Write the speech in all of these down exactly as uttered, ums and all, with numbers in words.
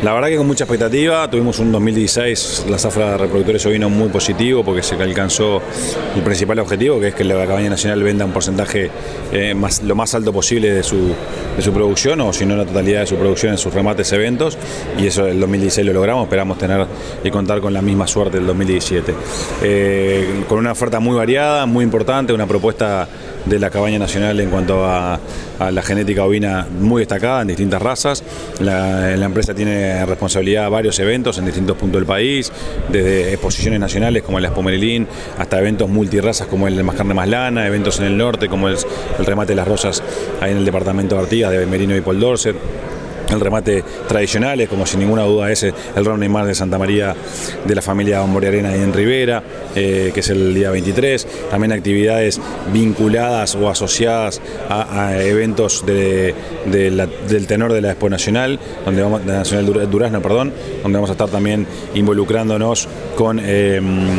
La verdad que con mucha expectativa, tuvimos un dos mil dieciséis, la zafra de reproductores ovino muy positivo porque se alcanzó el principal objetivo, que es que la Cabaña Nacional venda un porcentaje eh, más, lo más alto posible de su, de su producción, o si no la totalidad de su producción en sus remates eventos, y eso el dos mil dieciséis lo logramos, esperamos tener y contar con la misma suerte del dos mil diecisiete. Eh, con una oferta muy variada, muy importante, una propuesta de la Cabaña Nacional en cuanto a, a la genética ovina muy destacada en distintas razas. La, la empresa tiene responsabilidad a varios eventos en distintos puntos del país, desde exposiciones nacionales como el Expo Merilín, hasta eventos multirrazas como el de Más Carne Más Lana, eventos en el norte como el, el remate de las rosas ahí en el departamento de Artigas de Merino y Pol Dorset. El remate tradicionales, como sin ninguna duda es el Ron Neymar de Santa María de la familia Bomboriarena y en Rivera, eh, que es el día veintitrés. También actividades vinculadas o asociadas a, a eventos de, de la, del tenor de la Expo Nacional, donde vamos, de Nacional Durazno, perdón, donde vamos a estar también involucrándonos con eh,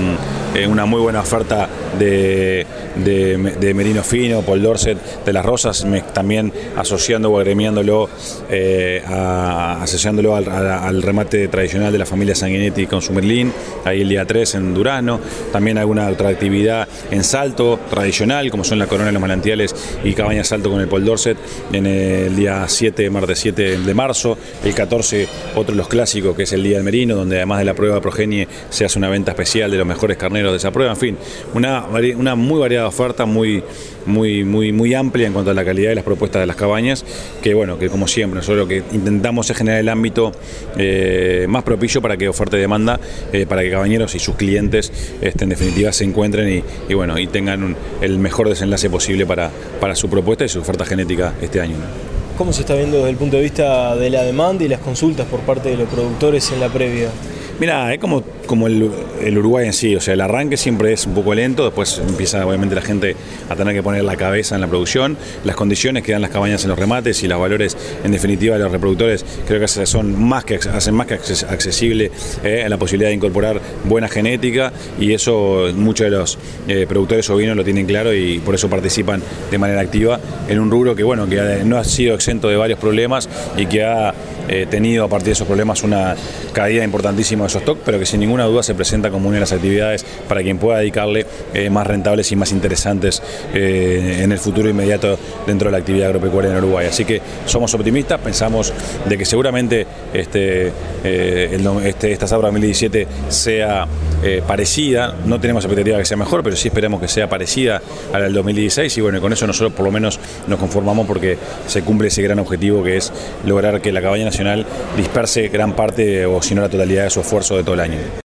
una muy buena oferta de, de, de merino fino, Pol Dorset, de las rosas, me, también asociando o agremiándolo eh, A, asociándolo al, a, al remate tradicional de la familia Sanguinetti con su Merlín, ahí el día tres en Durazno. También alguna otra actividad en Salto tradicional, como son la Corona de los Manantiales y Cabaña Salto con el Pol Dorset, en el día siete, martes siete de marzo. El catorce, otro de los clásicos, que es el Día del Merino, donde además de la prueba de progenie se hace una venta especial de los mejores carneros de esa prueba. En fin, una, una muy variada oferta, muy, muy, muy, muy amplia en cuanto a la calidad de las propuestas de las cabañas, que bueno, que como siempre, nosotros lo que intentamos es generar el ámbito eh, más propicio para que oferta y demanda, eh, para que cabañeros y sus clientes este, en definitiva se encuentren y, y bueno, y tengan un, el mejor desenlace posible para, para su propuesta y su oferta genética este año, ¿no? ¿Cómo se está viendo desde el punto de vista de la demanda y las consultas por parte de los productores en la previa? Mira, es como, como el, el Uruguay en sí, o sea, el arranque siempre es un poco lento, después empieza obviamente la gente a tener que poner la cabeza en la producción, las condiciones que dan las cabañas en los remates y los valores en definitiva de los reproductores creo que son más que, hacen más que accesible eh, la posibilidad de incorporar buena genética, y eso muchos de los eh, productores ovinos lo tienen claro y por eso participan de manera activa en un rubro que bueno, que no ha sido exento de varios problemas y que ha eh, tenido a partir de esos problemas una caída importantísima de su stock, pero que sin ninguna duda se presenta como una de las actividades para quien pueda dedicarle eh, más rentables y más interesantes eh, en el futuro inmediato dentro de la actividad agropecuaria en Uruguay. Así que somos optimistas, pensamos de que seguramente este, eh, el, este, esta zafra dos mil diecisiete sea eh, parecida, no tenemos expectativa de que sea mejor, pero sí esperamos que sea parecida a la del dos mil dieciséis, y bueno, con eso nosotros por lo menos nos conformamos porque se cumple ese gran objetivo que es lograr que la Cabaña Nacional disperse gran parte o si no la totalidad de su esfuerzo de todo el año.